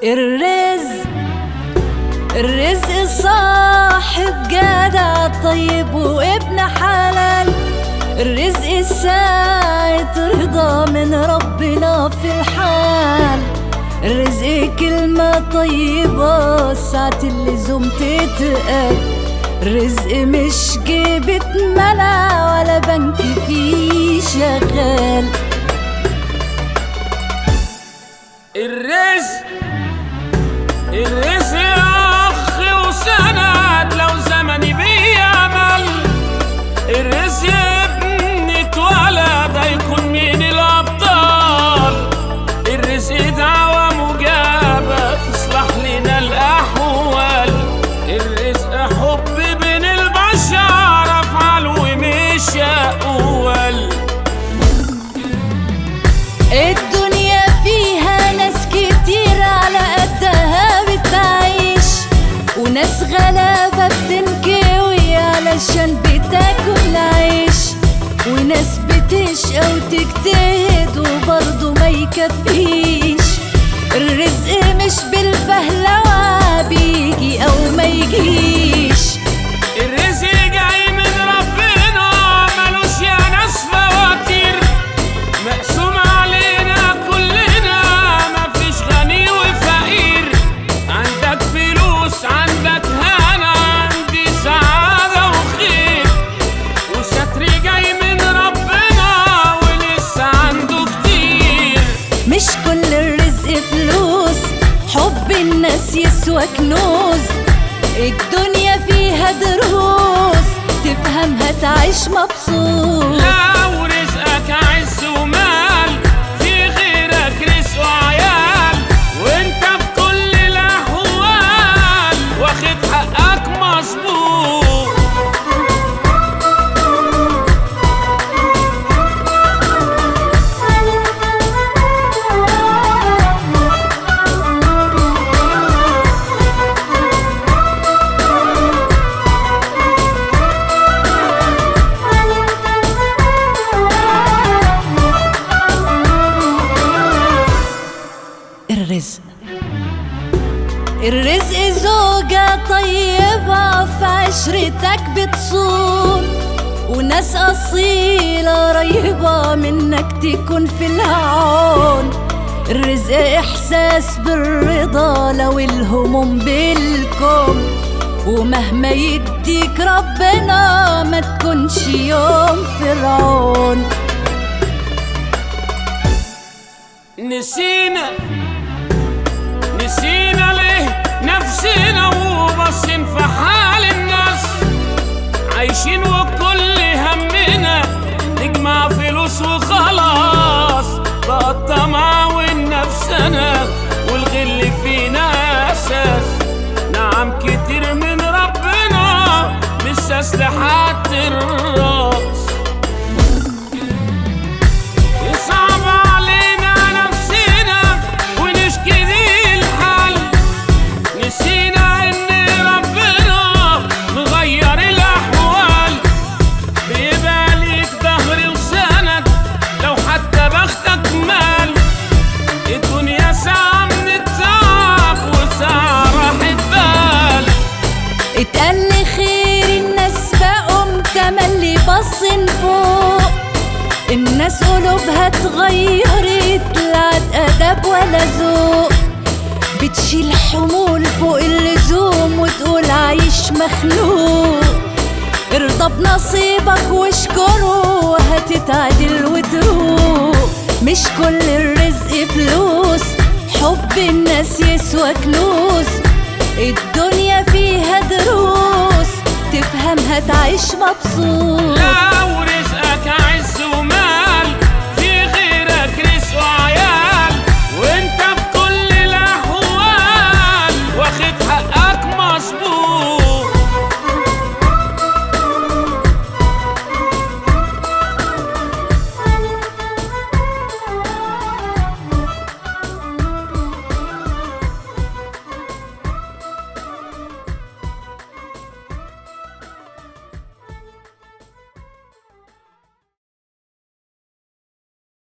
الرزق الرزق صاحب جدع طيب وابن حلال. الرزق الساعة رضا من ربنا في الحال. الرزق كلمة طيبة ساعة اللزوم تتقال. الرزق مش جيبة ملا ولا بنك فيه شغال. الرزق أخ وسند لو زمني بيعمل. الرزق ابن اتولد هيكون من الأبطال. الرزق دعوة مجابة تصلح لنا الأحوال. الرزق حب بين البشر أفعال ومش أقوال. الدنيا فيها ناس كتير على قدها بتعيش، وناس غلابة بتنكوي علشان بتاكل عيش، وناس بتشقى وتجتهد وبرضه ما يكفيش. الرزق مش بالفهلوة بيجي أو ما يجيش. الرزق جاي من ربنا ملوش يا ناس فواتير. مقسوم علينا كلنا مفيش غني وفقير. عندك فلوس عندك هنا عندي سعادة وخير. وستر جاي من ربنا ولسه عنده كتير. مش كل الرزق فلوس، حب الناس يسوى كنوز. الدنيا فيها دروس تفهمها تعيش مبسوط. لو رزقك عز ومال في غيرك رزق وعيال. وانت في كل الاحوال واخد حقك مظبوط. الرزق زوجة طيبة في عشرتك بتصون، وناس أصيلة قريبة منك تكون في الهون. الرزق إحساس بالرضا لو الهموم بالكم، ومهما يديك ربنا ما تكونش يوم فرعون. نسينا ليه نفسنا وبصين في حال الناس. عايشين وكل همنا نجمع فلوس وخلاص. بقى الطمع والنفسنا والغل فينا أساس. نعم كتير من ربنا لسه لحد الراس. صعب علينا نفسنا ونشكي دي الحل. نسينا ان ربنا مغير الاحوال. بيبقى ليك ظهر وسند لو حتى بختك مال. الدنيا ساعة من التعب وساعة راحة بال. اتقل خير الناس بقوا تملي باصين فوق. الناس قلوبها اتغيرت لا أدب ولا ذوق. بتشيل حمول فوق اللزوم وتقول عايش مخلوق. ارضى بنصيبك واشكره وهتتعدل وتروق. مش كل الرزق فلوس، حب الناس يسوى كنوز. الدنيا فيها دروس تفهمها تعيش مبسوط.